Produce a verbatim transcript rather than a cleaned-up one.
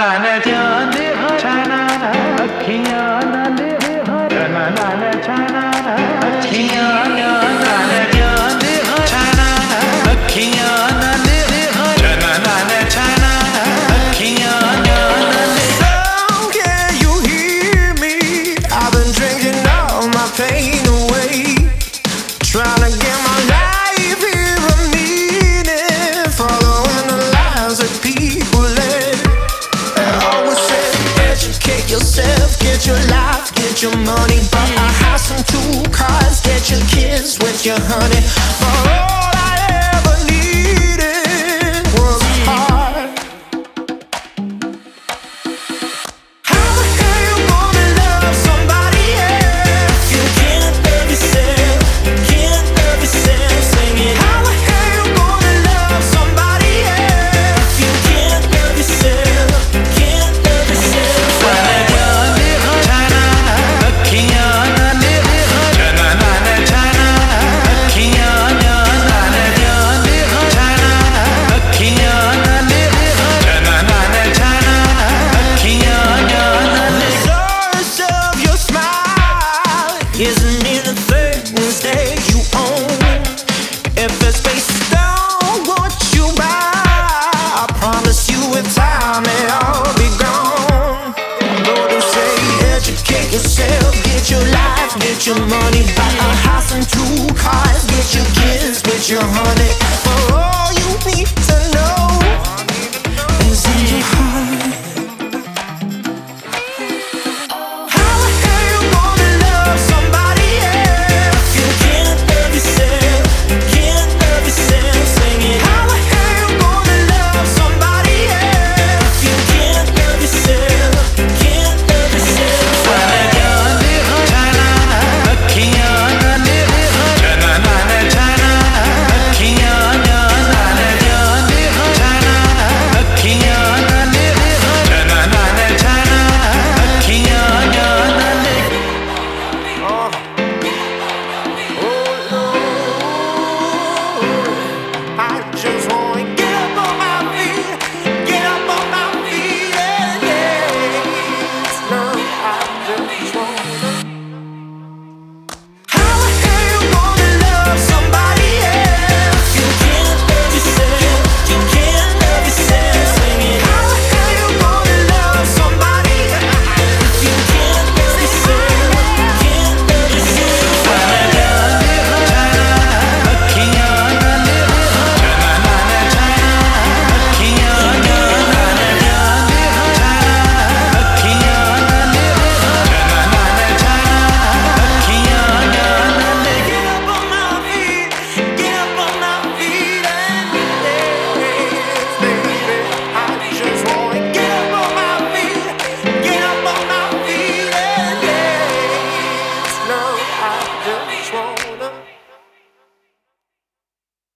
Get your life, get your money, buy a house and two cars, get your kids with your honey. For all I ever needed was a heart. How the hell you gonna love somebody else? You can't love yourself, can't love yourself. Sing it. How the hell you gonna love somebody else? You can't love yourself, can't love yourself. Isn't it a things that you own? If it's based on what you buy, I promise you with time it'll be gone. Lord, you say educate yourself, get your life, get your money, buy a house and two cars, get your kids with your honey. Oh,